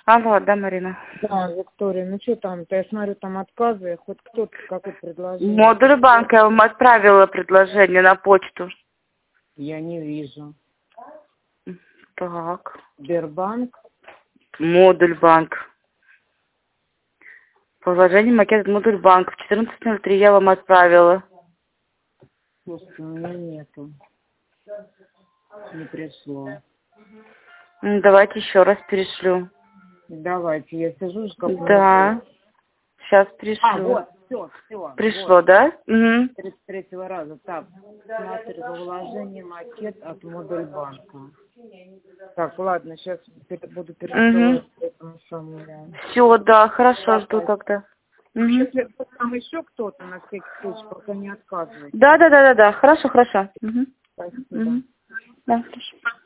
Алло, да, Марина? Да, Виктория, ну что там-то? Я смотрю, там отказы, хоть кто-то какое предложение. Модуль банка, я вам отправила предложение на почту. Я не вижу. Так. Сбербанк. Модуль банк. Предложение макет модуль банк. В 14:03 я вам отправила. Слушайте, у меня нету. Не пришло. Давайте еще раз перешлю. Давайте, я сижу, как Да. Сейчас пришлю. А, вот, все. Пришло, Вот. да? Угу. 33 раза. Так, смотрю, вложение макет от модуль банка. Так, ладно, сейчас буду пересылать этому самому. Все, да, хорошо, жду тогда. Если там еще кто-то на всякий случай, пока не отказывает. Да, хорошо. Спасибо. Да, хорошо.